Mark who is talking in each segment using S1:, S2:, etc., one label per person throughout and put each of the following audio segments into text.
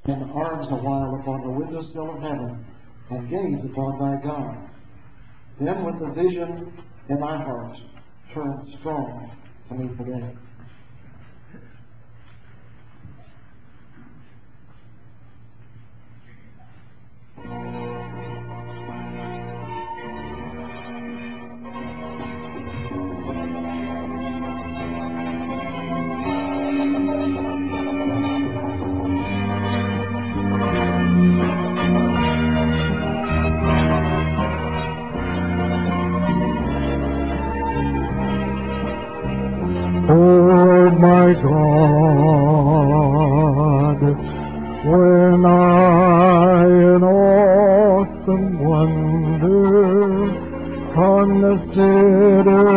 S1: and arms a while upon the windowsill of heaven, and gaze upon thy God. Then with the vision in thy heart, turn strong to me today.
S2: Oh my God, when I in awesome wonder consider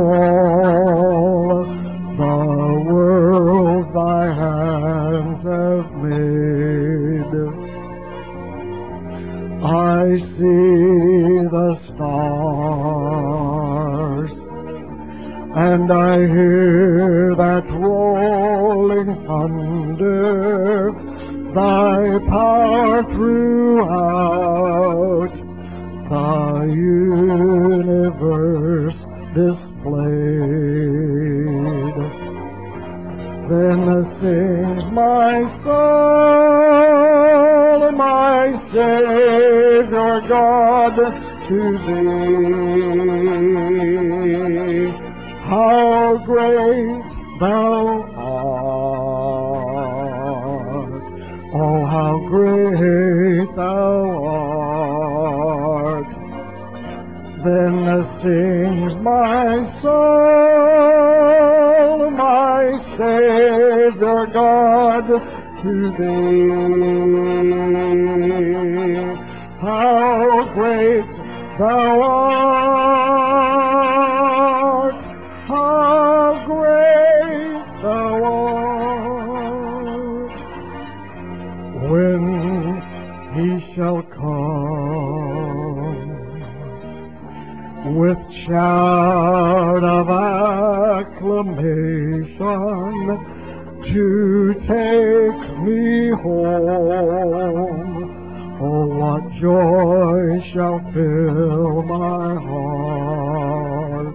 S2: all the worlds thy hands have made, I see the stars, and I hear that rolling thunder, thy power throughout the universe displayed. Then sings my soul, my Savior God, to thee. How great thou art! Oh, how great thou art! Then sings my soul, my Savior God, to thee. How great thou art! How great thou art! When he shall come with shout of acclamation to take me home, oh, what joy shall fill my heart!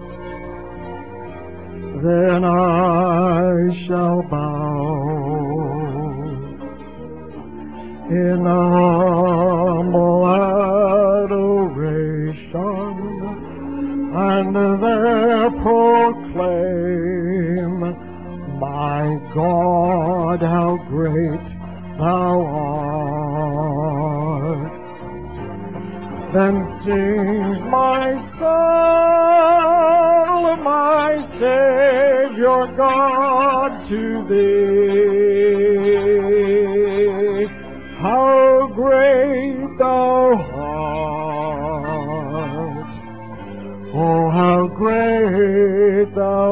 S2: Then I shall bow in humble adoration, and there proclaim, my God, how great thou art. Then sings my soul, my Savior God, to thee. How great thou art! Oh, how great thou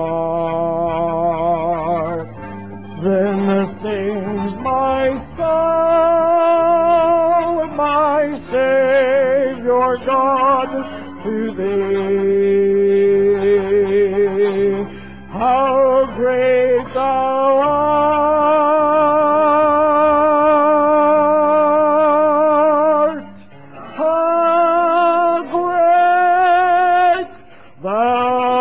S2: art! Then sings my soul, my Savior God, to thee. How great thou art! How great thou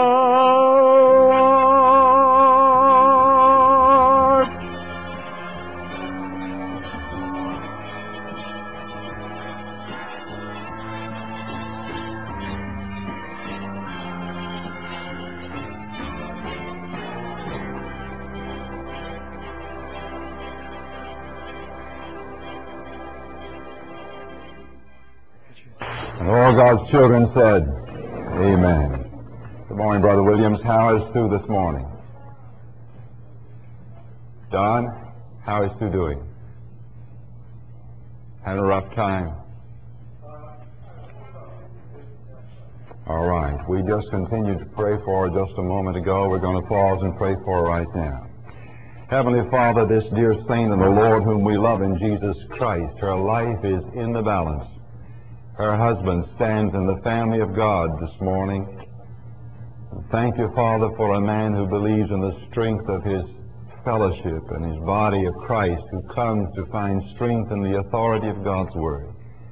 S2: art!
S3: And all God's children said, amen. Good morning, Brother Williams. How is Sue this morning? Don, how is Sue doing? Had a rough time? All right. We just continued to pray for her just a moment ago. We're going to pause and pray for her right now. Heavenly Father, this dear saint of the Lord whom we love in Jesus Christ, her life is in the balance. Her husband stands in the family of God this morning. And thank you, Father, for a man who believes in the strength of his fellowship and his body of Christ who comes to find strength in the authority of God's Word.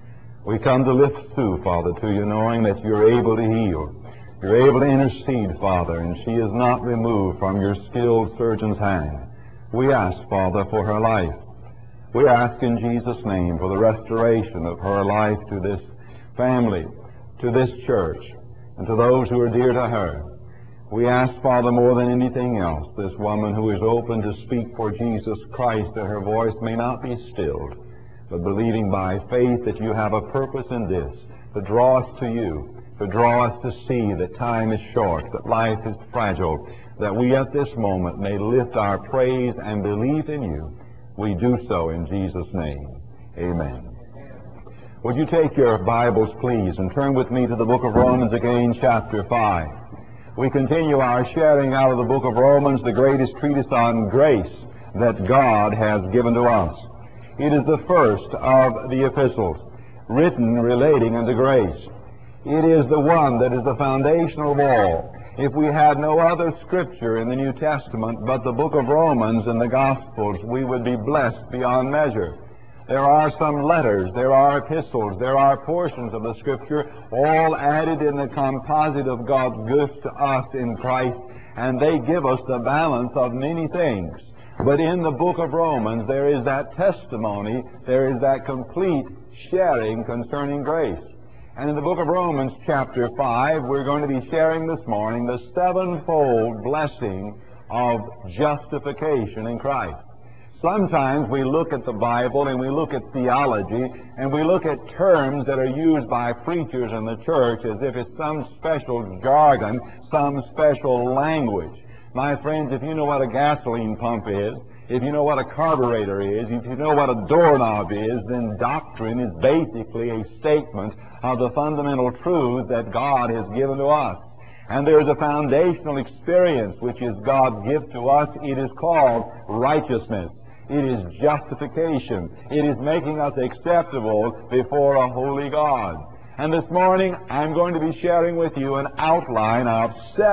S3: We come to lift Sue, Father, to you, knowing that you're able to heal. You're able to intercede, Father, and she is not removed from your skilled surgeon's hand. We ask, Father, for her life. We ask in Jesus' name for the restoration of her life to this family, to this church, and to those who are dear to her. We ask, Father, more than anything else, this woman who is open to speak for Jesus Christ, that her voice may not be stilled, but believing by faith that you have a purpose in this, to draw us to you, to draw us to see that time is short, that life is fragile, that we at this moment may lift our praise and belief in you. We do so in Jesus' name. Amen. Would you take your Bibles, please, and turn with me to the book of Romans again, chapter 5. We continue our sharing out of the book of Romans, the greatest treatise on grace that God has given to us. It is the first of the epistles written relating unto grace. It is the one that is the foundation of all. If we had no other scripture in the New Testament but the book of Romans and the Gospels, we would be blessed beyond measure. There are some letters, there are epistles, there are portions of the Scripture, all added in the composite of God's gift to us in Christ, and they give us the balance of many things. But in the book of Romans, there is that testimony, there is that complete sharing concerning grace. And in the book of Romans, chapter 5, we're going to be sharing this morning the sevenfold blessing of justification in Christ. Sometimes we look at the Bible and we look at theology and we look at terms that are used by preachers in the church as if it's some special jargon, some special language. My friends, if you know what a gasoline pump is, if you know what a carburetor is, if you know what a doorknob is, then doctrine is basically a statement of the fundamental truth that God has given to us. And there is a foundational experience which is God's gift to us. It is called righteousness. It is justification. It is making us acceptable before a holy God. And this morning, I'm going to be sharing with you an outline of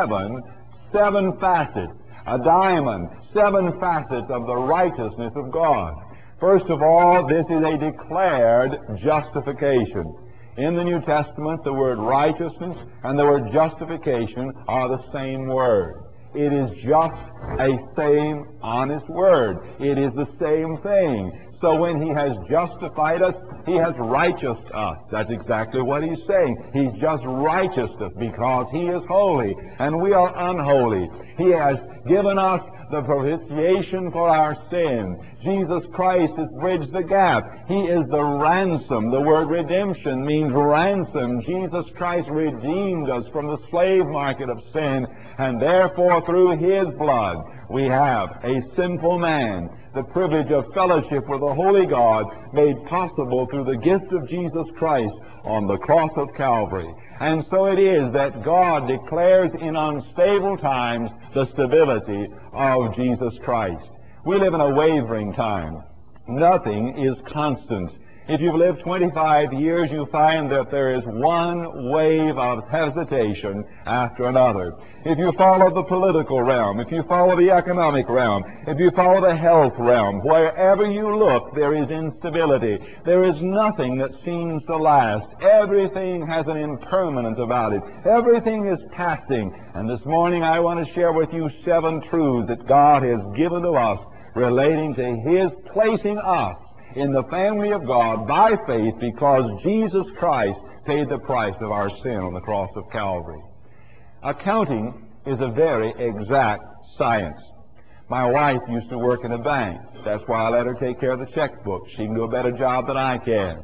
S3: seven facets, a diamond, 7 facets of the righteousness of God. First of all, this is a declared justification. In the New Testament, the word righteousness and the word justification are the same word. It is just a same honest word. It is the same thing. So when he has justified us, he has righteous us. That's exactly what he's saying. He's just righteous us because he is holy and we are unholy. He has given us the propitiation for our sin. Jesus Christ has bridged the gap. He is the ransom. The word redemption means ransom. Jesus Christ redeemed us from the slave market of sin, and therefore through his blood we have a sinful man the privilege of fellowship with the Holy God made possible through the gift of Jesus Christ on the cross of Calvary. And so it is that God declares in unstable times the stability of Jesus Christ. We live in a wavering time. Nothing is constant. If you've lived 25 years, you find that there is one wave of hesitation after another. If you follow the political realm, if you follow the economic realm, if you follow the health realm, wherever you look, there is instability. There is nothing that seems to last. Everything has an impermanence about it. Everything is passing. And this morning I want to share with you 7 truths that God has given to us relating to his placing us in the family of God by faith because Jesus Christ paid the price of our sin on the cross of Calvary. Accounting is a very exact science. My wife used to work in a bank. That's why I let her take care of the checkbook. She can do a better job than I can.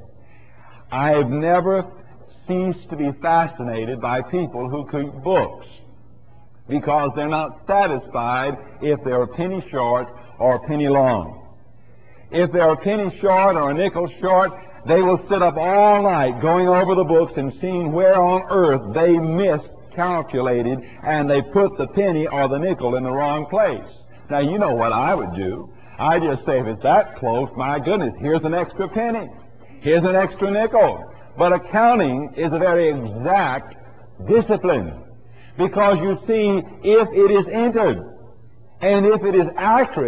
S3: I have never ceased to be fascinated by people who keep books because they're not satisfied if they're a penny short or a penny long. If they're a penny short or a nickel short, they will sit up all night going over the books and seeing where on earth they miscalculated and they put the penny or the nickel in the wrong place. Now, you know what I would do. I just say, if it's that close, my goodness, here's an extra penny. Here's an extra nickel. But accounting is a very exact discipline because you see, if it is entered and if it is accurate,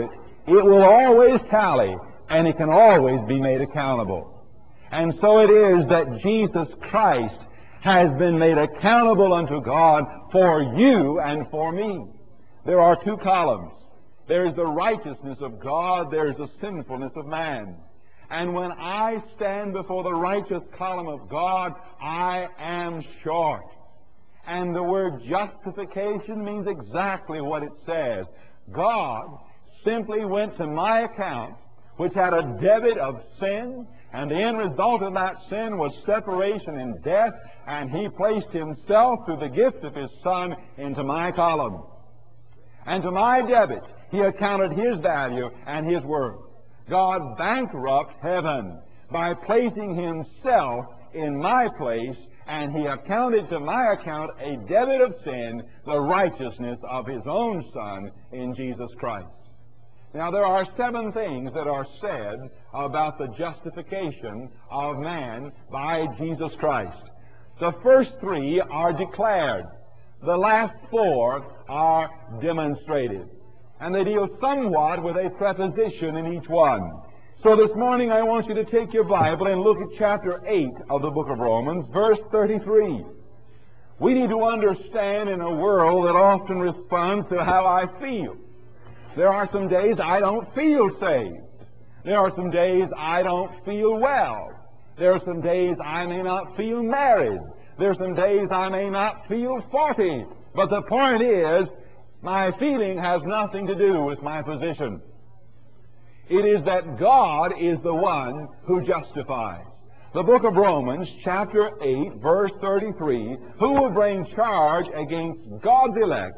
S3: it will always tally, and it can always be made accountable. And so it is that Jesus Christ has been made accountable unto God for you and for me. There are two columns. There is the righteousness of God, there is the sinfulness of man. And when I stand before the righteous column of God, I am short. And the word justification means exactly what it says. God simply went to my account, which had a debit of sin, and the end result of that sin was separation and death, and He placed Himself through the gift of His Son into my column. And to my debit, He accounted His value and His worth. God bankrupted heaven by placing Himself in my place, and He accounted to my account a debit of sin, the righteousness of His own Son in Jesus Christ. Now, there are 7 things that are said about the justification of man by Jesus Christ. The first 3 are declared. The last 4 are demonstrated. And they deal somewhat with a preposition in each one. So this morning I want you to take your Bible and look at chapter 8 of the book of Romans, verse 33. We need to understand in a world that often responds to how I feel. There are some days I don't feel saved. There are some days I don't feel well. There are some days I may not feel married. There are some days I may not feel 40. But the point is, my feeling has nothing to do with my position. It is that God is the one who justifies. The book of Romans, chapter 8, verse 33, who will bring charge against God's elect?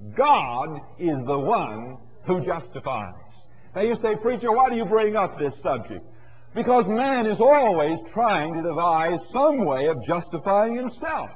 S3: God is the one who justifies. Now you say, preacher, why do you bring up this subject? Because man is always trying to devise some way of justifying himself.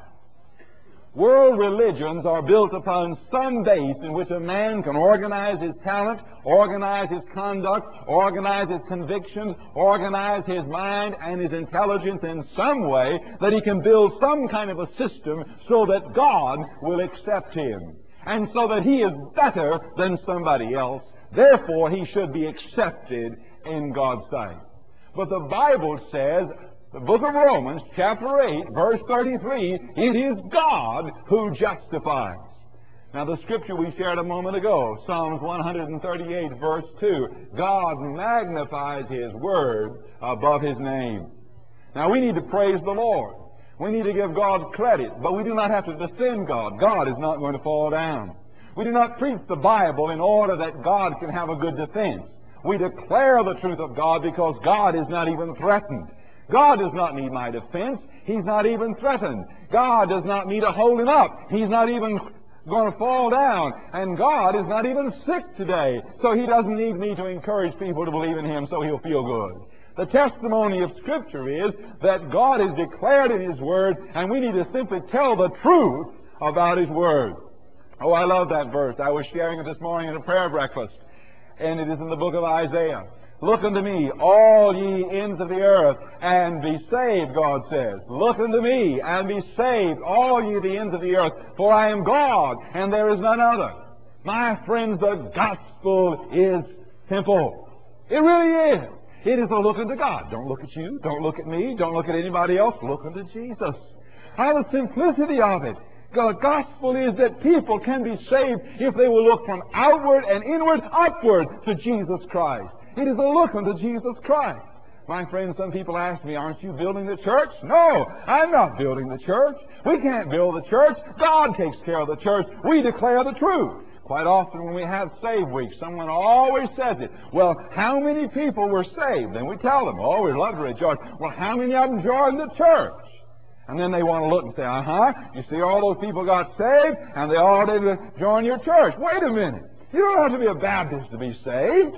S3: World religions are built upon some base in which a man can organize his talent, organize his conduct, organize his convictions, organize his mind and his intelligence in some way that he can build some kind of a system so that God will accept him, and so that he is better than somebody else. Therefore, he should be accepted in God's sight. But the Bible says, the book of Romans, chapter 8, verse 33, it is God who justifies. Now, the scripture we shared a moment ago, Psalms 138, verse 2, God magnifies His word above His name. Now, we need to praise the Lord. We need to give God credit, but we do not have to defend God. God is not going to fall down. We do not preach the Bible in order that God can have a good defense. We declare the truth of God because God is not even threatened. God does not need my defense. He's not even threatened. God does not need to hold Him up. He's not even going to fall down. And God is not even sick today. So He doesn't need me to encourage people to believe in Him so He'll feel good. The testimony of Scripture is that God is declared in His Word, and we need to simply tell the truth about His Word. Oh, I love that verse. I was sharing it this morning at a prayer breakfast, and it is in the book of Isaiah. Look unto me, all ye ends of the earth, and be saved, God says. Look unto me, and be saved, all ye the ends of the earth, for I am God, and there is none other. My friends, the gospel is simple. It really is. It is a look unto God. Don't look at you. Don't look at me. Don't look at anybody else. Look unto Jesus. The simplicity of it. The gospel is that people can be saved if they will look from outward and inward upward to Jesus Christ. It is a look unto Jesus Christ. My friends, some people ask me, aren't you building the church? No, I'm not building the church. We can't build the church. God takes care of the church. We declare the truth. Quite often when we have Save Week, someone always says it. Well, how many people were saved? And we tell them, oh, we love to rejoice. Well, how many of them joined the church? And then they want to look and say, you see all those people got saved and they all did join your church. Wait a minute. You don't have to be a Baptist to be saved.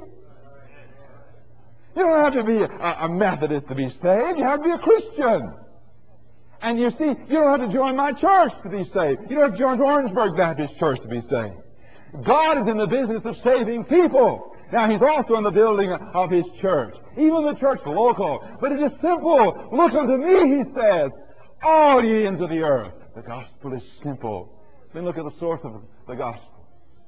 S3: You don't have to be a Methodist to be saved. You have to be a Christian. And you see, you don't have to join my church to be saved. You don't have to join Orangeburg Baptist Church to be saved. God is in the business of saving people. Now, He's also in the building of His church, even the church local. But it is simple. Look unto me, He says, all ye ends of the earth. The gospel is simple. Then look at the source of the gospel.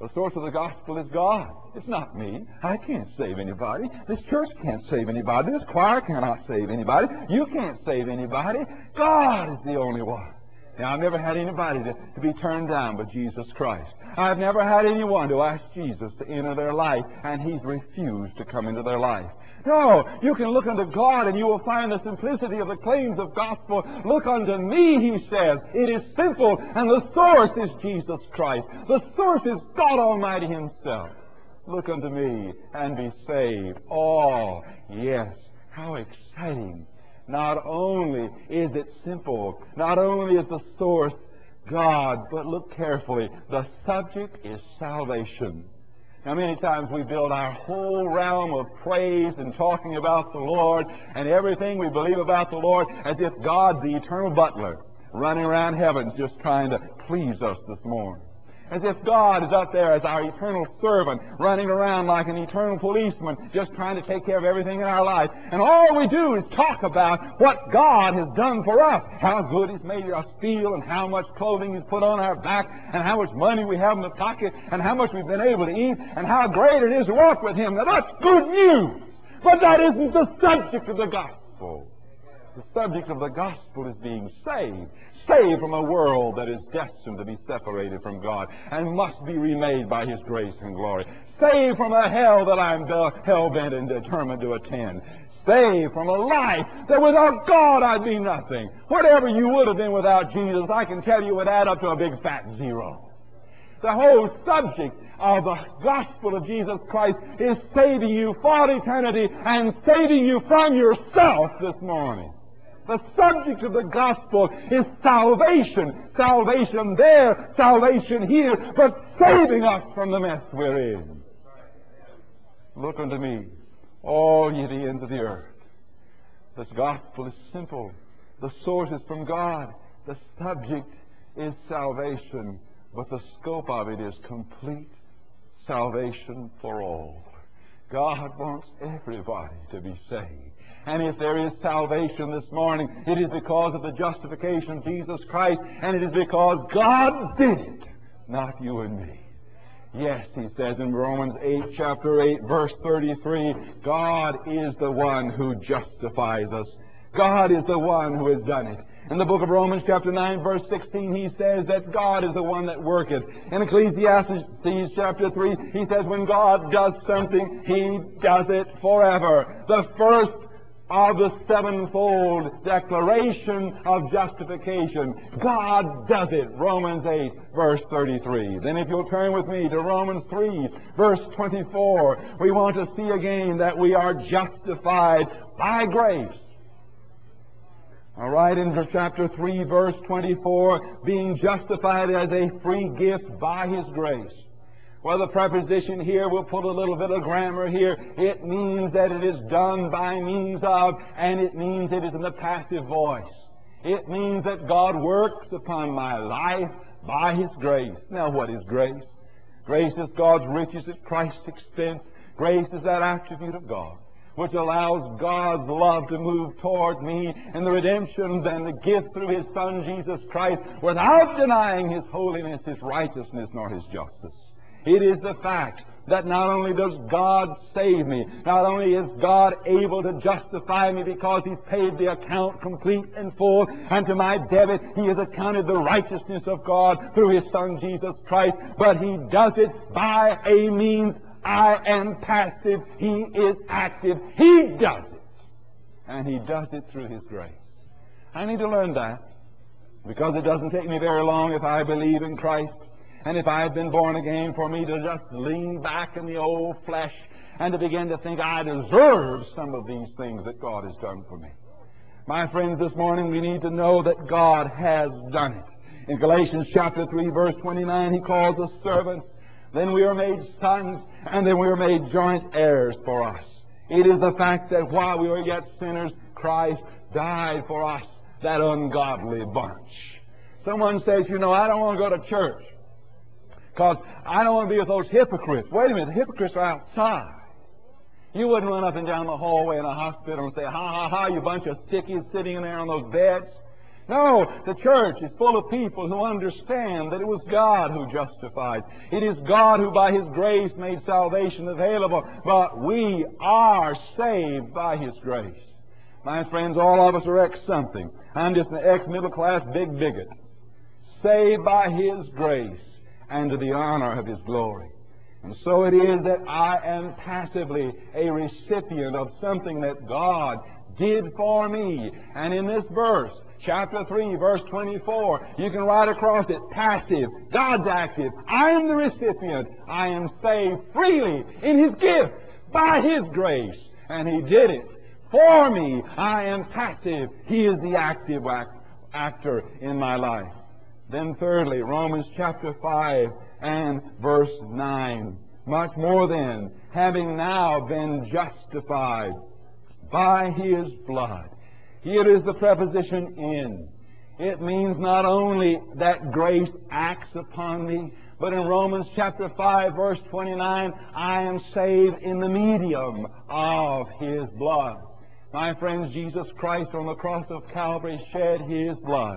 S3: The source of the gospel is God. It's not me. I can't save anybody. This church can't save anybody. This choir cannot save anybody. You can't save anybody. God is the only one. Now, I've never had anybody to be turned down but Jesus Christ. I've never had anyone to ask Jesus to enter their life, and He's refused to come into their life. No, you can look unto God and you will find the simplicity of the claims of gospel. Look unto me, He says. It is simple, and the source is Jesus Christ. The source is God Almighty Himself. Look unto me and be saved. Oh, yes, how exciting. Not only is it simple, not only is the source God, but look carefully. The subject is salvation. Now, many times we build our whole realm of praise and talking about the Lord and everything we believe about the Lord as if God's the eternal butler running around heaven just trying to please us this morning. As if God is up there as our eternal servant running around like an eternal policeman just trying to take care of everything in our life. And all we do is talk about what God has done for us, how good He's made us feel, and how much clothing He's put on our back, and how much money we have in the pocket, and how much we've been able to eat, and how great it is to walk with Him. Now that's good news, but that isn't the subject of the gospel. The subject of the gospel is being saved. Saved from a world that is destined to be separated from God and must be remade by His grace and glory. Saved from a hell that I'm hell-bent and determined to attend. Saved from a life that without God I'd be nothing. Whatever you would have been without Jesus, I can tell you would add up to a big fat zero. The whole subject of the gospel of Jesus Christ is saving you for eternity and saving you from yourself this morning. The subject of the gospel is salvation. Salvation there, salvation here, but saving us from the mess we're in. Look unto me, all ye the ends of the earth. This gospel is simple. The source is from God. The subject is salvation, but the scope of it is complete salvation for all. God wants everybody to be saved. And if there is salvation this morning, it is because of the justification of Jesus Christ, and it is because God did it, not you and me. Yes, He says in Romans 8, chapter 8, verse 33, God is the one who justifies us. God is the one who has done it. In the book of Romans, chapter 9, verse 16, he says that God is the one that worketh. In Ecclesiastes, chapter 3, he says when God does something, He does it forever. The first of the sevenfold declaration of justification. God does it. Romans 8, verse 33. Then if you'll turn with me to Romans 3, verse 24, we want to see again that we are justified by grace. All right, in chapter 3, verse 24, being justified as a free gift by His grace. Well, the preposition here, we'll put a little bit of grammar here. It means that it is done by means of, and it means it is in the passive voice. It means that God works upon my life by His grace. Now, what is grace? Grace is God's riches at Christ's expense. Grace is that attribute of God which allows God's love to move toward me in the redemption and the gift through His Son, Jesus Christ, without denying His holiness, His righteousness, nor His justice. It is the fact that not only does God save me, not only is God able to justify me because He's paid the account complete and full, and to my debit He has accounted the righteousness of God through His Son Jesus Christ, but He does it by a means. I am passive, He is active. He does it. And He does it through His grace. I need to learn that, because it doesn't take me very long if I believe in Christ. And if I have been born again, for me to just lean back in the old flesh and to begin to think I deserve some of these things that God has done for me. My friends, this morning we need to know that God has done it. In Galatians chapter 3, verse 29, He calls us servants. Then we are made sons, and then we are made joint heirs for us. It is the fact that while we were yet sinners, Christ died for us, that ungodly bunch. Someone says, I don't want to go to church because I don't want to be with those hypocrites. Wait a minute, the hypocrites are outside. You wouldn't run up and down the hallway in a hospital and say, ha, ha, ha, you bunch of sickies sitting in there on those beds. No, the church is full of people who understand that it was God who justified. It is God who by His grace made salvation available, but we are saved by His grace. My friends, all of us are ex-something. I'm just an ex-middle-class big bigot. Saved by His grace and to the honor of His glory. And so it is that I am passively a recipient of something that God did for me. And in this verse, chapter 3, verse 24, you can write across it, passive, God's active. I am the recipient. I am saved freely in His gift by His grace. And He did it for me. I am passive. He is the active actor in my life. Then thirdly, Romans chapter 5 and verse 9. Much more then, having now been justified by His blood. Here is the preposition in. It means not only that grace acts upon me, but in Romans chapter 5 verse 29, I am saved in the medium of His blood. My friends, Jesus Christ on the cross of Calvary shed His blood.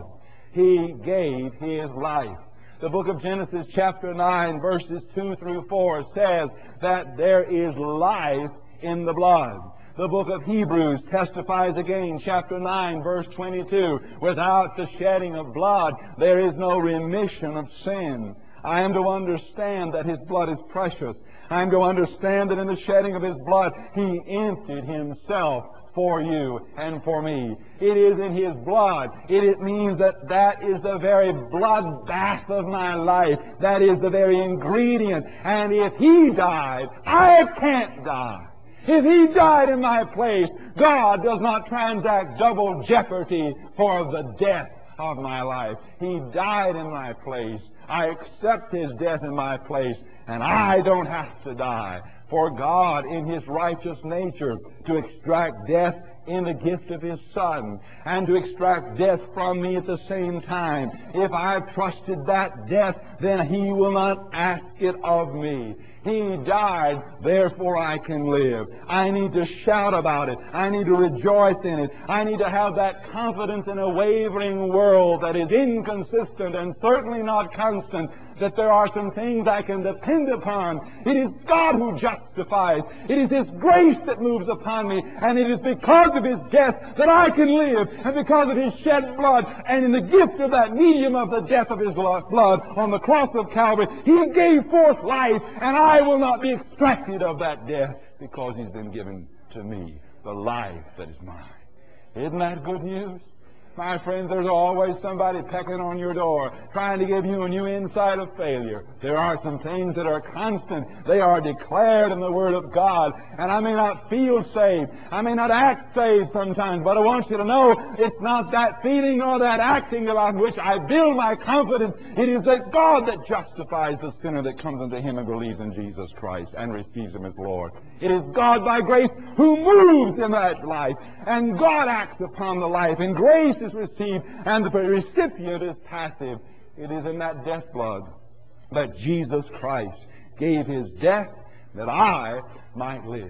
S3: He gave His life. The book of Genesis chapter 9 verses 2 through 4 says that there is life in the blood. The book of Hebrews testifies again, chapter 9, verse 22, without the shedding of blood, there is no remission of sin. I am to understand that His blood is precious. I am to understand that in the shedding of His blood, He emptied Himself for you and for me. It is in His blood. It means that that is the very bloodbath of my life. That is the very ingredient. And if He died, I can't die. If He died in my place, God does not transact double jeopardy for the death of my life. He died in my place. I accept His death in my place, and I don't have to die. For God, in His righteous nature, to extract death in the gift of His Son, and to extract death from me at the same time. If I've trusted that death, then He will not ask it of me. He died, therefore I can live. I need to shout about it. I need to rejoice in it. I need to have that confidence in a wavering world that is inconsistent and certainly not constant, that there are some things I can depend upon. It is God who justifies. It is His grace that moves upon me, and it is because of His death that I can live, and because of His shed blood, and in the gift of that medium of the death of His blood on the cross of Calvary, He gave forth life, and I will not be extracted of that death, because He's been given to me the life that is mine. Isn't that good news? My friends, there's always somebody pecking on your door, trying to give you a new insight of failure. There are some things that are constant. They are declared in the Word of God. And I may not feel saved. I may not act saved sometimes, but I want you to know it's not that feeling or that acting about which I build my confidence. It is that God that justifies the sinner that comes unto Him and believes in Jesus Christ and receives Him as Lord. It is God by grace who moves in that life. And God acts upon the life. And grace is received, and the recipient is passive. It is in that death blood that Jesus Christ gave His death that I might live.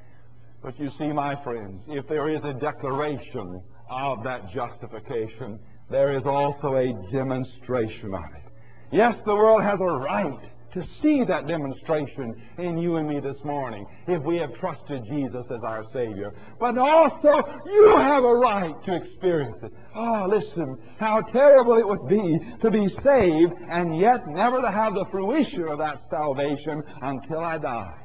S3: But you see, my friends, if there is a declaration of that justification, there is also a demonstration of it. Yes, the world has a right to see that demonstration in you and me this morning, if we have trusted Jesus as our Savior. But also, you have a right to experience it. Oh, listen, how terrible it would be to be saved and yet never to have the fruition of that salvation until I die.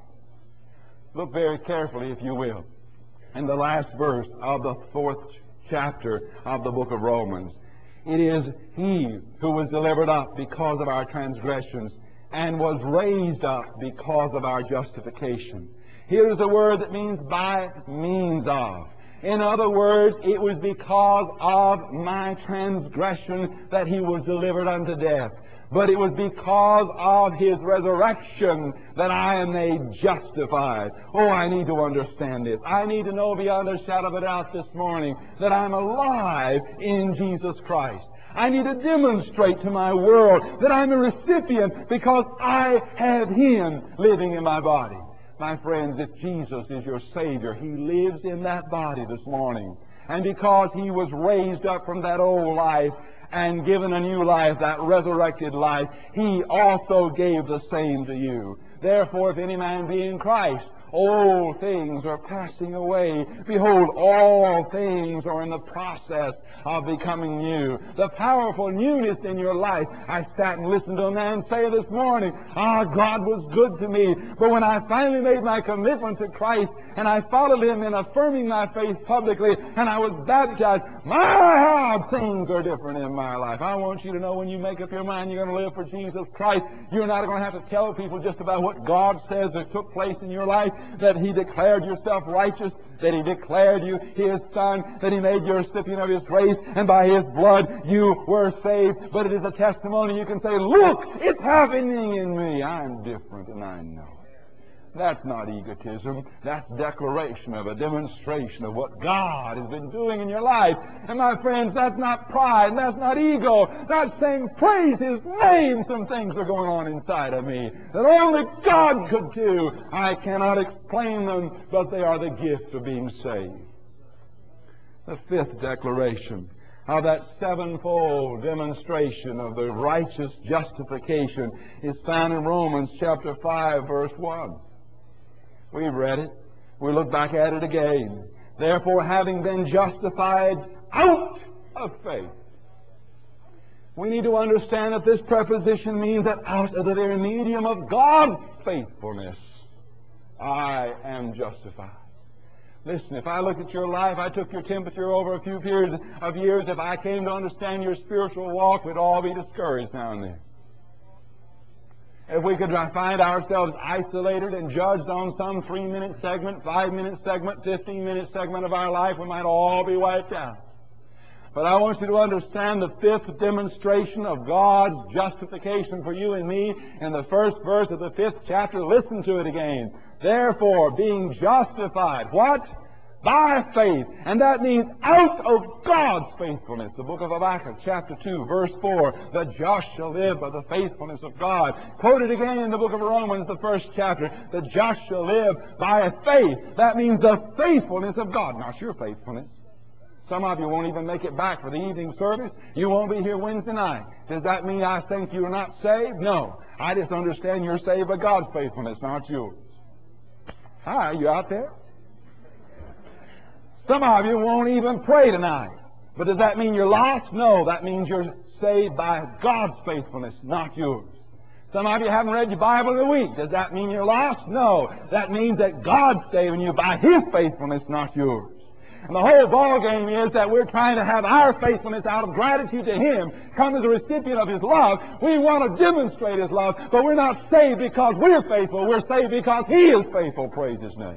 S3: Look very carefully, if you will, in the last verse of the 4th chapter of the book of Romans. It is He who was delivered up because of our transgressions and was raised up because of our justification. Here is a word that means by means of. In other words, it was because of my transgression that He was delivered unto death. But it was because of His resurrection that I am made justified. Oh, I need to understand this. I need to know beyond a shadow of a doubt this morning that I'm alive in Jesus Christ. I need to demonstrate to my world that I'm a recipient because I have Him living in my body. My friends, if Jesus is your Savior, He lives in that body this morning. And because He was raised up from that old life and given a new life, that resurrected life, He also gave the same to you. Therefore, if any man be in Christ, old things are passing away. Behold, all things are in the process of becoming new. The powerful newness in your life. I sat and listened to a man say this morning, God was good to me. But when I finally made my commitment to Christ and I followed Him in affirming my faith publicly and I was baptized, how things are different in my life. I want you to know when you make up your mind you're going to live for Jesus Christ, you're not going to have to tell people just about what God says that took place in your life, that He declared yourself righteous, that He declared you His Son, that He made you a recipient of His grace, and by His blood you were saved. But it is a testimony you can say, look, it's happening in me. I'm different and I know it. That's not egotism. That's declaration of a demonstration of what God has been doing in your life. And my friends, that's not pride. That's not ego. That's saying, praise His name. Some things are going on inside of me that only God could do. I cannot explain them, but they are the gift of being saved. The fifth declaration of that sevenfold demonstration of the righteous justification is found in Romans chapter 5, verse 1. We've read it. We look back at it again. Therefore, having been justified out of faith. We need to understand that this preposition means that out of the very medium of God's faithfulness, I am justified. Listen, if I look at your life, I took your temperature over a few periods of years, if I came to understand your spiritual walk, we'd all be discouraged now and then. If we could find ourselves isolated and judged on some 3-minute segment, 5-minute segment, 15-minute segment of our life, we might all be wiped out. But I want you to understand the fifth demonstration of God's justification for you and me in the first verse of the 5th chapter. Listen to it again. Therefore, being justified, what? By faith. And that means out of God's faithfulness. The book of Habakkuk, chapter 2, verse 4. The just shall live by the faithfulness of God. Quoted again in the book of Romans, the 1st chapter. The just shall live by faith. That means the faithfulness of God, not your faithfulness. Some of you won't even make it back for the evening service. You won't be here Wednesday night. Does that mean I think you're not saved? No. I just understand you're saved by God's faithfulness, not yours. Hi, you out there? Some of you won't even pray tonight. But does that mean you're lost? No, that means you're saved by God's faithfulness, not yours. Some of you haven't read your Bible in a week. Does that mean you're lost? No, that means that God's saving you by His faithfulness, not yours. And the whole ballgame is that we're trying to have our faithfulness out of gratitude to Him come as a recipient of His love. We want to demonstrate His love, but we're not saved because we're faithful. We're saved because He is faithful. Praise His name.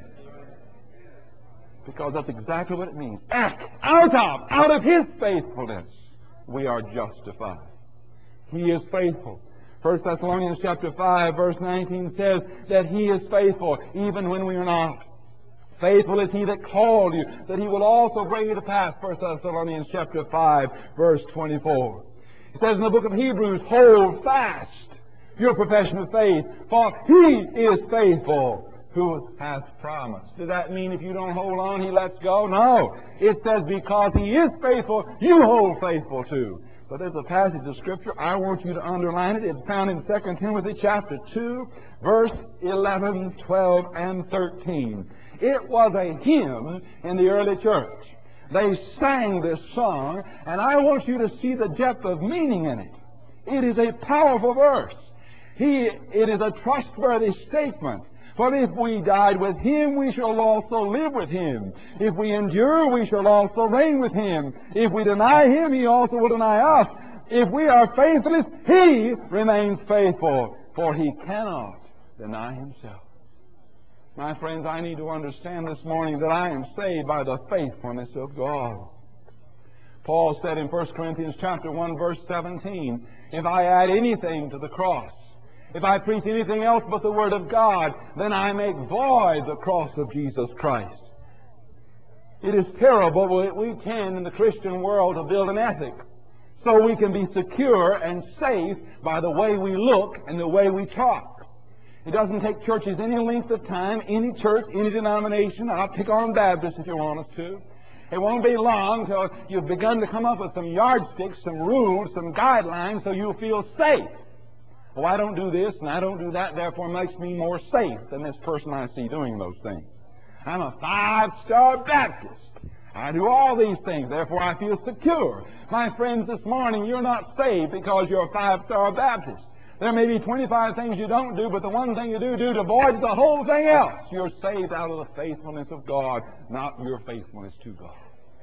S3: Because that's exactly what it means. Out of His faithfulness, we are justified. He is faithful. 1 Thessalonians chapter 5, verse 19 says that He is faithful even when we are not. Faithful is He that called you, that He will also bring you to pass. 1 Thessalonians chapter 5, verse 24. It says in the book of Hebrews, hold fast your profession of faith, for He is faithful who hath promised. Does that mean if you don't hold on, He lets go? No. It says because He is faithful, you hold faithful too. But there's a passage of Scripture, I want you to underline it. It's found in 2 Timothy chapter 2, verse 11, 12, and 13. It was a hymn in the early church. They sang this song, and I want you to see the depth of meaning in it. It is a powerful verse. It is a trustworthy statement. For if we died with Him, we shall also live with Him. If we endure, we shall also reign with Him. If we deny Him, He also will deny us. If we are faithless, He remains faithful, for He cannot deny Himself. My friends, I need to understand this morning that I am saved by the faithfulness of God. Paul said in 1 Corinthians chapter 1, verse 17, if I add anything to the cross, if I preach anything else but the Word of God, then I make void the cross of Jesus Christ. It is terrible, but we tend in the Christian world to build an ethic so we can be secure and safe by the way we look and the way we talk. It doesn't take churches any length of time, any church, any denomination. I'll pick on Baptists if you want us to. It won't be long till you've begun to come up with some yardsticks, some rules, some guidelines so you'll feel safe. Well, I don't do this and I don't do that, therefore it makes me more safe than this person I see doing those things. I'm a 5-star Baptist. I do all these things, therefore I feel secure. My friends, this morning, you're not saved because you're a 5-star Baptist. There may be 25 things you don't do, but the one thing you do avoids the whole thing else. You're saved out of the faithfulness of God, not your faithfulness to God.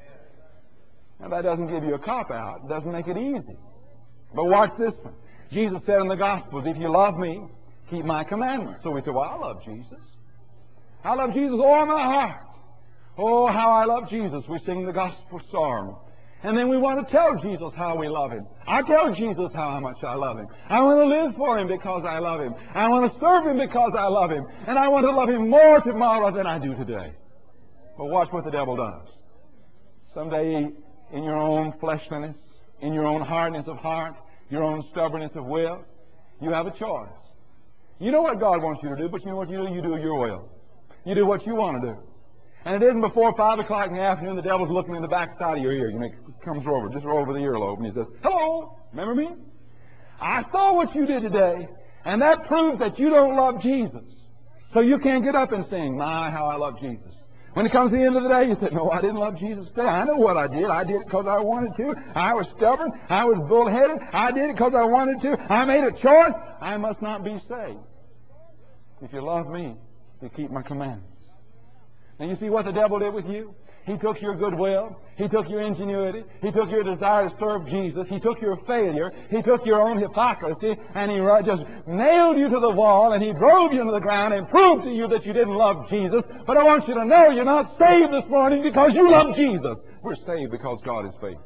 S3: Now, that doesn't give you a cop-out. It doesn't make it easy. But watch this one. Jesus said in the Gospels, if you love me, keep my commandments. So we say, well, I love Jesus. I love Jesus with all my heart. Oh, how I love Jesus. We sing the gospel song. And then we want to tell Jesus how we love Him. I tell Jesus how much I love Him. I want to live for Him because I love Him. I want to serve Him because I love Him. And I want to love Him more tomorrow than I do today. But watch what the devil does. Someday, in your own fleshliness, in your own hardness of heart, your own stubbornness of will, you have a choice. You know what God wants you to do, but you know what you do? You do your will. You do what you want to do. And it isn't before 5 o'clock in the afternoon the devil's looking in the backside of your ear. You know, he comes over, just over the earlobe, and he says, hello, remember me? I saw what you did today, and that proves that you don't love Jesus. So you can't get up and sing, my, how I love Jesus. When it comes to the end of the day, you say, no, I didn't love Jesus today. I know what I did. I did it because I wanted to. I was stubborn. I was bullheaded. I did it because I wanted to. I made a choice. I must not be saved. If you love me, you keep my commandments. Now you see what the devil did with you? He took your goodwill. He took your ingenuity. He took your desire to serve Jesus. He took your failure. He took your own hypocrisy, and he just nailed you to the wall, and he drove you into the ground and proved to you that you didn't love Jesus. But I want you to know you're not saved this morning because you love Jesus. We're saved because God is faithful.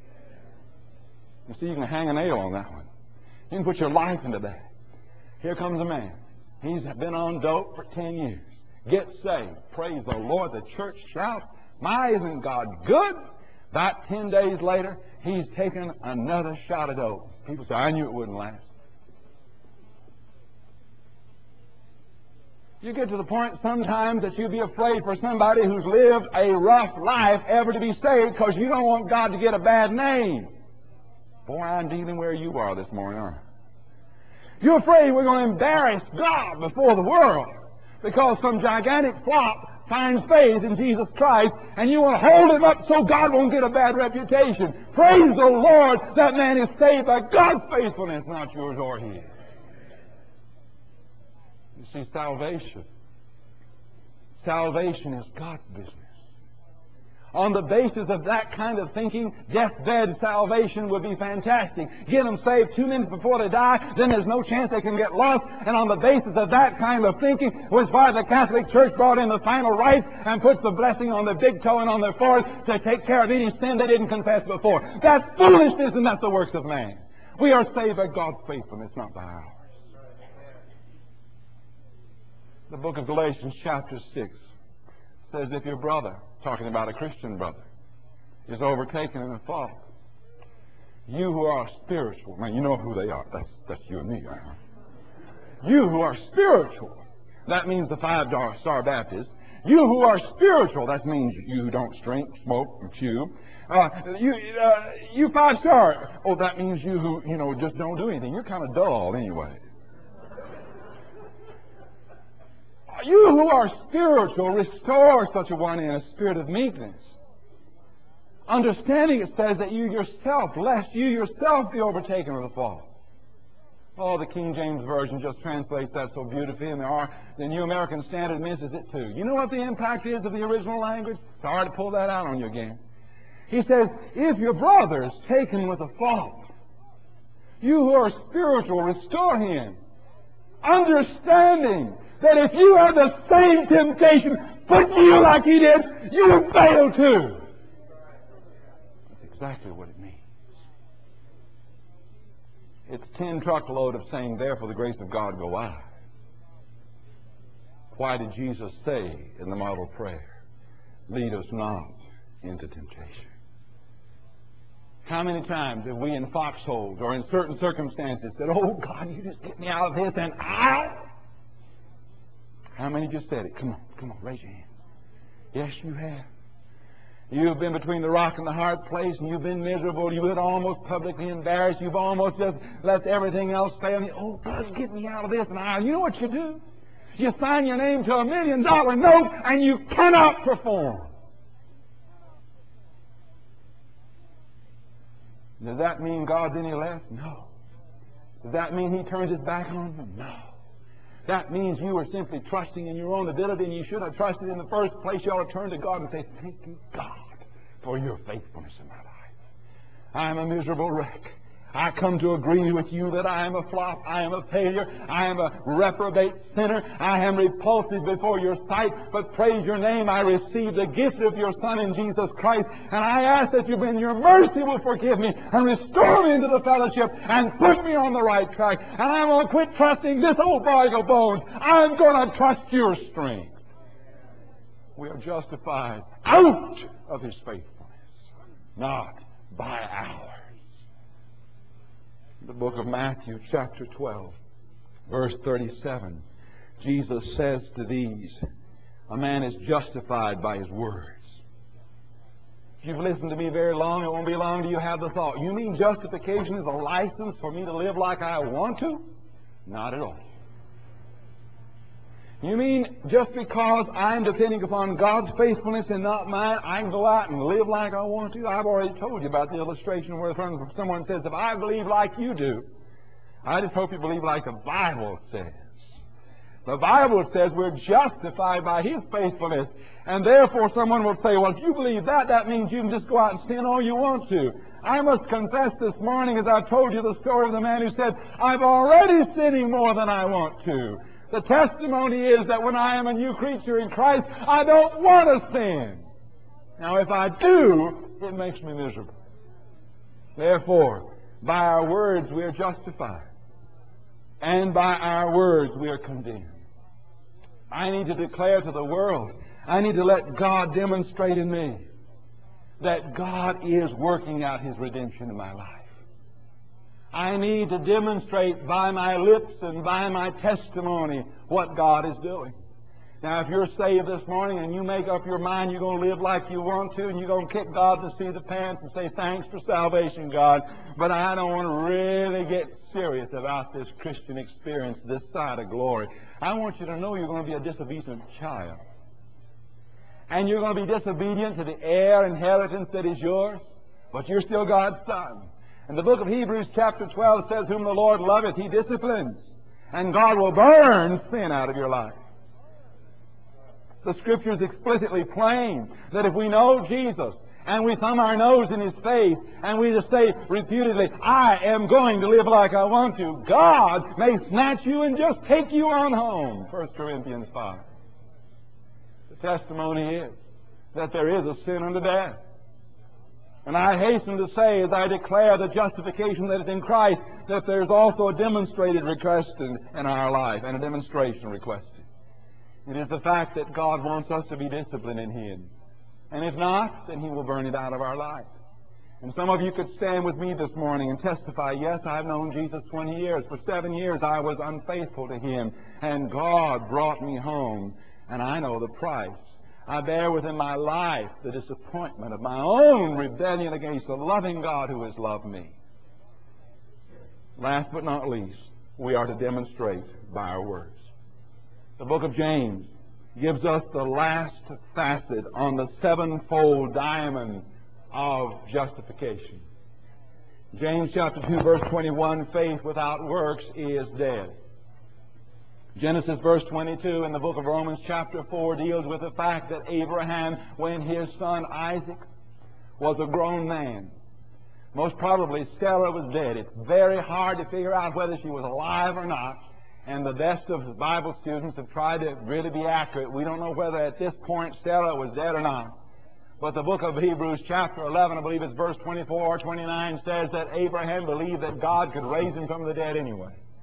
S3: You see, you can hang a nail on that one. You can put your life into that. Here comes a man. He's been on dope for 10 years. Get saved. Praise the Lord. The church shouts, my, isn't God good? About 10 days later, he's taken another shot of dope. People say, I knew it wouldn't last. You get to the point sometimes that you'd be afraid for somebody who's lived a rough life ever to be saved because you don't want God to get a bad name. Boy, I'm dealing where you are this morning, aren't I? You're afraid we're going to embarrass God before the world because some gigantic flop finds faith in Jesus Christ, and you want to hold him up so God won't get a bad reputation. Praise the Lord, that man is saved by God's faithfulness, not yours or his. You see, salvation is God's business. On the basis of that kind of thinking, deathbed salvation would be fantastic. Get them saved 2 minutes before they die, then there's no chance they can get lost. And on the basis of that kind of thinking was why the Catholic Church brought in the final rites and puts the blessing on their big toe and on their forehead to take care of any sin they didn't confess before. That's foolishness, and that's the works of man. We are saved by God's faithfulness, not by ours. The book of Galatians chapter 6 says, if your brother, talking about a Christian brother, is overtaken in a fault, you who are spiritual, man, you know who they are. That's you and me, right? You who are spiritual, that means the 5-star Baptist. You who are spiritual, that means you who don't drink, smoke, and chew. You 5-star, oh, that means you who, just don't do anything. You're kind of dull anyway. You who are spiritual, restore such a one in a spirit of meekness. Understanding, it says that you yourself, lest you yourself be overtaken with a fault. Oh, the King James Version just translates that so beautifully, and the New American Standard misses it too. You know what the impact is of the original language? It's hard to pull that out on you again. He says, if your brother is taken with a fault, you who are spiritual, restore him. Understanding that if you have the same temptation put to you like he did, you will fail too. That's exactly what it means. It's 10 truckload of saying, therefore the grace of God go I. Why did Jesus say in the model prayer, lead us not into temptation? How many times have we in foxholes or in certain circumstances said, oh God, you just get me out of this and out? How many just said it? Come on, raise your hand. Yes, you have. You've been between the rock and the hard place, and you've been miserable. You've been almost publicly embarrassed. You've almost just let everything else fail. And oh, God, get me out of this. And you know what you do? You sign your name to $1 million note, and you cannot perform. Does that mean God's any less? No. Does that mean He turns His back on them? No. That means you are simply trusting in your own ability, and you should have trusted in the first place. You ought to turn to God and say, thank you, God, for your faithfulness in my life. I am a miserable wreck. I come to agree with you that I am a flop. I am a failure. I am a reprobate sinner. I am repulsive before your sight. But praise your name, I receive the gift of your Son in Jesus Christ. And I ask that you in your mercy will forgive me and restore me into the fellowship and put me on the right track. And I'm going to quit trusting this old bag of bones. I'm going to trust your strength. We are justified out of His faithfulness, not by ours. The book of Matthew, chapter 12, verse 37, Jesus says to these, a man is justified by his words. If you've listened to me very long, it won't be long till you have the thought, you mean justification is a license for me to live like I want to? Not at all. You mean just because I'm depending upon God's faithfulness and not mine, I can go out and live like I want to? I've already told you about the illustration where someone says, if I believe like you do, I just hope you believe like the Bible says. The Bible says we're justified by His faithfulness, and therefore someone will say, well, if you believe that, that means you can just go out and sin all you want to. I must confess this morning, as I told you the story of the man who said, I'm already sinning more than I want to. The testimony is that when I am a new creature in Christ, I don't want to sin. Now, if I do, it makes me miserable. Therefore, by our words we are justified, and by our words we are condemned. I need to declare to the world, I need to let God demonstrate in me that God is working out His redemption in my life. I need to demonstrate by my lips and by my testimony what God is doing. Now, if you're saved this morning and you make up your mind you're going to live like you want to, and you're going to kick God to see the pants and say, thanks for salvation, God, but I don't want to really get serious about this Christian experience this side of glory. I want you to know you're going to be a disobedient child. And you're going to be disobedient to the heir inheritance that is yours, but you're still God's son. And the book of Hebrews chapter 12 says, whom the Lord loveth, He disciplines. And God will burn sin out of your life. The Scripture is explicitly plain that if we know Jesus and we thumb our nose in His face and we just say repeatedly, I am going to live like I want to, God may snatch you and just take you on home. 1 Corinthians 5. The testimony is that there is a sin unto death. And I hasten to say, as I declare the justification that is in Christ, that there's also a demonstrated request in our life, and a demonstration requested. It is the fact that God wants us to be disciplined in Him. And if not, then He will burn it out of our life. And some of you could stand with me this morning and testify, yes, I've known Jesus 20 years. For 7 years I was unfaithful to Him, and God brought me home, and I know the price. I bear within my life the disappointment of my own rebellion against the loving God who has loved me. Last but not least, we are to demonstrate by our words. The book of James gives us the last facet on the sevenfold diamond of justification. James chapter 2, verse 21, faith without works is dead. Genesis verse 22 in the book of Romans chapter 4 deals with the fact that Abraham, when his son Isaac was a grown man, most probably Sarah was dead. It's very hard to figure out whether she was alive or not, and the best of Bible students have tried to really be accurate. We don't know whether at this point Sarah was dead or not. But the book of Hebrews chapter 11, I believe it's verse 24 or 29, says that Abraham believed that God could raise him from the dead anyway.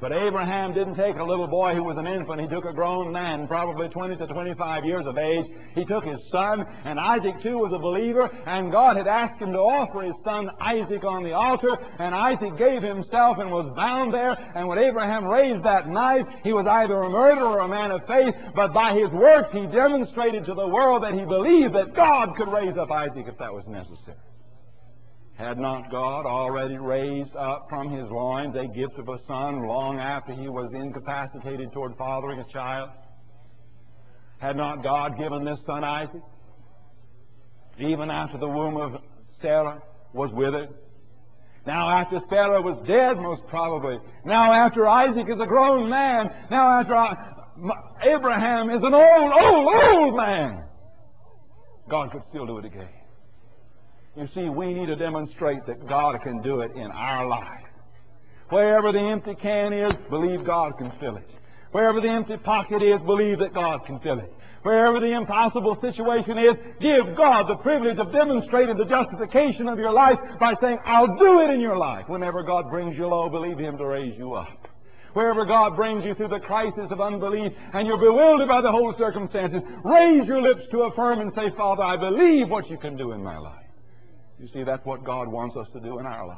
S3: But Abraham didn't take a little boy who was an infant. He took a grown man, probably 20 to 25 years of age. He took his son, and Isaac too was a believer, and God had asked him to offer his son Isaac on the altar, and Isaac gave himself and was bound there. And when Abraham raised that knife, he was either a murderer or a man of faith, but by his works he demonstrated to the world that he believed that God could raise up Isaac if that was necessary. Had not God already raised up from his loins a gift of a son long after he was incapacitated toward fathering a child? Had not God given this son Isaac even after the womb of Sarah was withered? Now after Sarah was dead, most probably. Now after Isaac is a grown man. Now after Abraham is an old man. God could still do it again. You see, we need to demonstrate that God can do it in our life. Wherever the empty can is, believe God can fill it. Wherever the empty pocket is, believe that God can fill it. Wherever the impossible situation is, give God the privilege of demonstrating the justification of your life by saying, I'll do it in your life. Whenever God brings you low, believe Him to raise you up. Wherever God brings you through the crisis of unbelief and you're bewildered by the whole circumstances, raise your lips to affirm and say, Father, I believe what you can do in my life. You see, that's what God wants us to do in our life.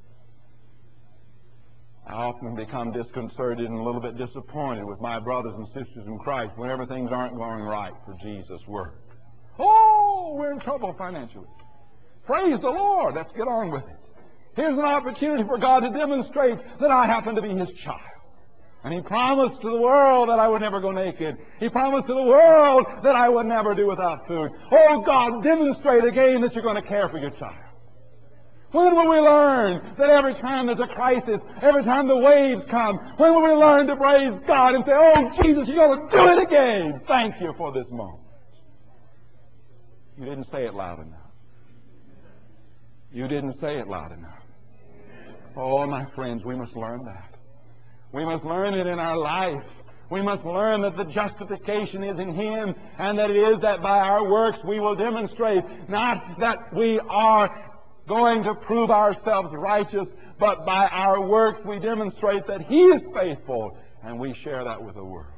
S3: I often become disconcerted and a little bit disappointed with my brothers and sisters in Christ whenever things aren't going right for Jesus' work. Oh, we're in trouble financially. Praise the Lord. Let's get on with it. Here's an opportunity for God to demonstrate that I happen to be His child. And He promised to the world that I would never go naked. He promised to the world that I would never do without food. Oh, God, demonstrate again that you're going to care for your child. When will we learn that every time there's a crisis, every time the waves come, when will we learn to praise God and say, oh, Jesus, you're going to do it again. Thank you for this moment. You didn't say it loud enough. You didn't say it loud enough. Oh, my friends, we must learn that. We must learn it in our life. We must learn that the justification is in Him, and that it is that by our works we will demonstrate, not that we are going to prove ourselves righteous, but by our works we demonstrate that He is faithful, and we share that with the world.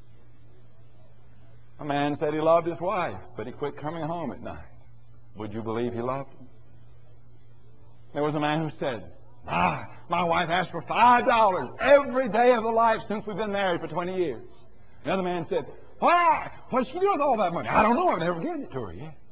S3: A man said he loved his wife, but he quit coming home at night. Would you believe he loved her? There was a man who said, my wife asked for $5 every day of the life since we've been married for 20 years. Another man said, why? What's she doing with all that money? I don't know. I've never given it to her yet.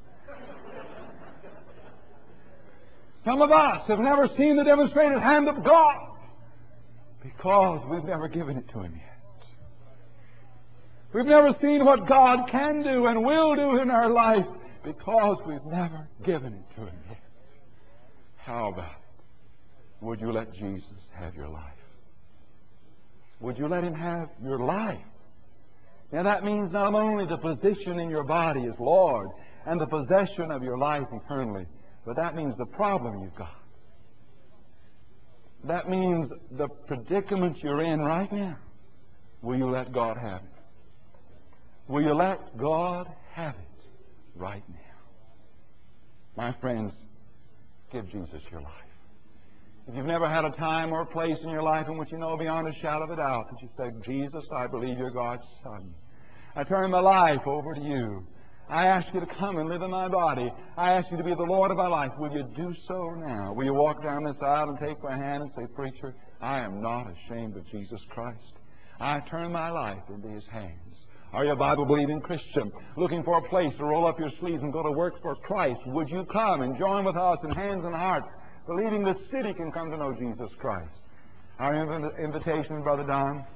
S3: Some of us have never seen the demonstrated hand of God because we've never given it to Him yet. We've never seen what God can do and will do in our life because we've never given it to Him yet. How about it? Would you let Jesus have your life? Would you let Him have your life? Now that means not only the position in your body as Lord and the possession of your life eternally, but that means the problem you've got. That means the predicament you're in right now. Will you let God have it? Will you let God have it right now? My friends, give Jesus your life. If you've never had a time or a place in your life in which you know beyond a shadow of a doubt that you say, Jesus, I believe you're God's Son. I turn my life over to you. I ask you to come and live in my body. I ask you to be the Lord of my life. Will you do so now? Will you walk down this aisle and take my hand and say, Preacher, I am not ashamed of Jesus Christ. I turn my life into His hands. Are you a Bible-believing Christian looking for a place to roll up your sleeves and go to work for Christ? Would you come and join with us in hands and hearts, believing the city can come to know Jesus Christ? Our invitation, Brother Don.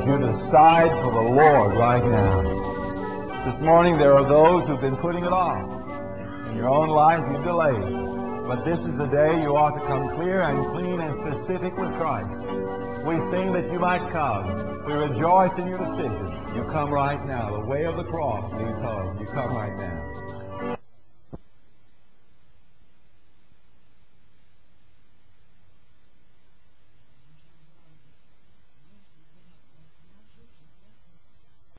S3: that you decide for the Lord right now. This morning there are those who've been putting it off. In your own life you've delayed. But this is the day you ought to come clear and clean and specific with Christ. We sing that you might come. We rejoice in your decision. You come right now. The way of the cross leads home. You come right now.